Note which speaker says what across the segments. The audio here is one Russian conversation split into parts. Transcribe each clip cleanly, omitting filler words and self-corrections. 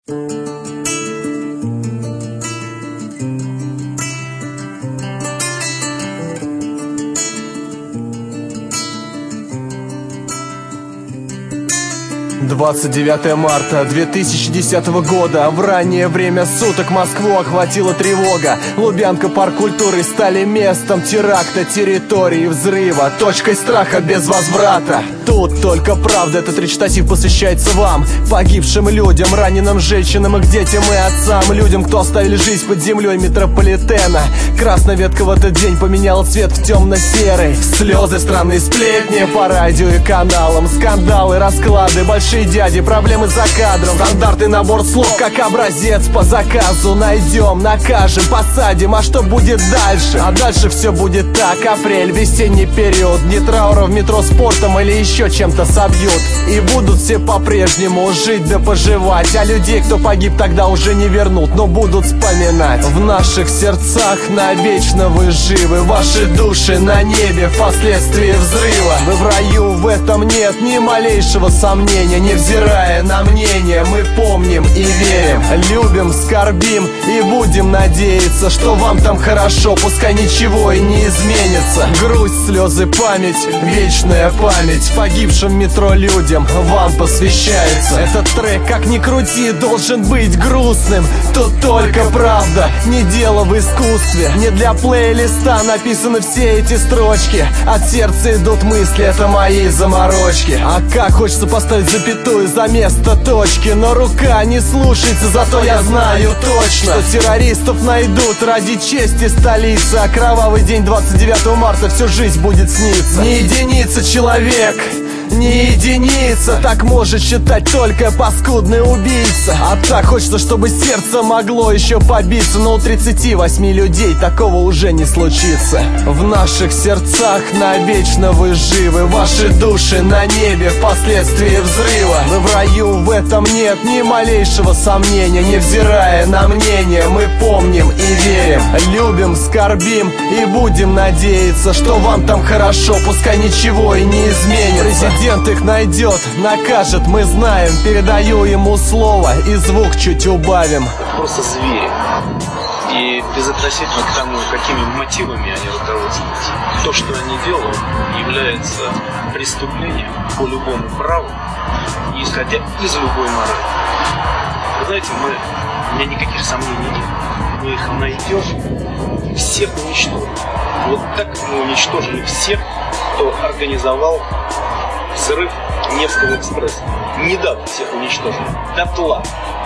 Speaker 1: «29 марта 2010 года. В раннее время суток Москву охватила тревога. Лубянка, парк культуры стали местом теракта, территории взрыва, точкой страха без возврата. Тут только правда, этот речитатив посвящается вам, погибшим людям, раненым женщинам, их детям и отцам, людям, кто оставили жизнь под землей метрополитена. Красная ветка в этот день поменяла цвет в темно-серый. Слезы, странные сплетни по радио и каналам, скандалы, расклады, большие дяди, проблемы за кадром. Стандартный набор слов, как образец по заказу. Найдем, накажем, посадим, а что будет дальше? А дальше все будет так: апрель, весенний период, дни траура в метро спортом или еще чем-то собьют. И будут все по-прежнему жить да поживать, а людей, кто погиб, тогда уже не вернут, но будут вспоминать. В наших сердцах навечно вы живы, ваши души на небе впоследствии взрыва. Вы в раю, в этом нет ни малейшего сомнения. Невзирая на мнение, мы помним и верим, любим, скорбим и будем надеяться, что вам там хорошо, пускай ничего и не изменится. Грусть, слезы, память, вечная память погибшим в метро людям вам посвящается. Этот трек, как ни крути, должен быть грустным. Тут только правда, не дело в искусстве. Не для плейлиста написаны все эти строчки. От сердца идут мысли, это мои заморочки. А как хочется поставить запятую за место точки, но рука не слушается, зато я знаю точно, что террористов найдут ради чести столицы. А кровавый день 29 марта всю жизнь будет сниться. Не единица человек, не единица, так может считать только паскудный убийца. А так хочется, чтобы сердце могло еще побиться, но у 38 людей такого уже не случится. В наших сердцах навечно вы живы, ваши души на небе впоследствии взрыва. Вы в раю, в этом нет ни малейшего сомнения. Невзирая на мнение, мы помним и верим, любим, скорбим и будем надеяться, что вам там хорошо, пускай ничего и не изменится. Президент их найдет, накажет, мы знаем. Передаю ему слово и звук чуть убавим.
Speaker 2: Это просто звери. И безотносительно к тому, какими мотивами они руководствуются, то, что они делают, является преступлением по любому праву, исходя из любой морали. Вы знаете, у меня никаких сомнений нет. Мы их найдем, всех уничтожим. Вот так мы уничтожили всех, кто организовал взрыв Невского экспресса. Недавно всех уничтожили дотла.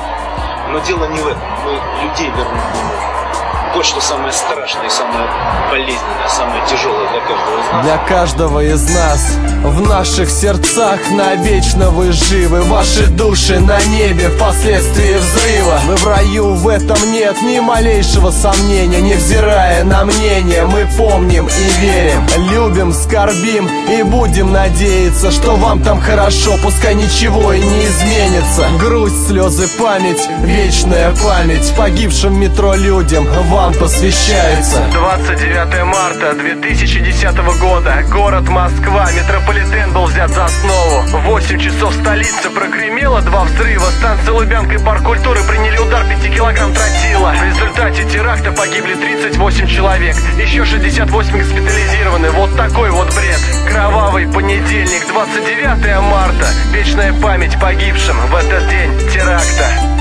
Speaker 2: Но дело не в этом. Мы людей вернуть не можем. Вот что самое страшное и самое болезненное, самое тяжелое для каждого из нас.
Speaker 1: Для каждого из нас в наших сердцах навечно вы живы, ваши души на небе впоследствии взрыва. Вы в раю, в этом нет ни малейшего сомнения. Невзирая на мнение, мы помним и верим, любим, скорбим и будем надеяться, что вам там хорошо, пускай ничего и не изменится. Грусть, слезы, память, вечная память погибшим в метро людям вам посвящается. 29 марта 2010 года. Город Москва. Метрополитен был взят за основу. В 8 часов столицы прогремело 2 взрыва. Станция Лубянка и парк культуры приняли удар 5 килограмм тротила. В результате теракта погибли 38 человек. Еще 68 госпитализированы. Вот такой вот бред. Кровавый понедельник, 29 марта. Вечная память погибшим в этот день теракта.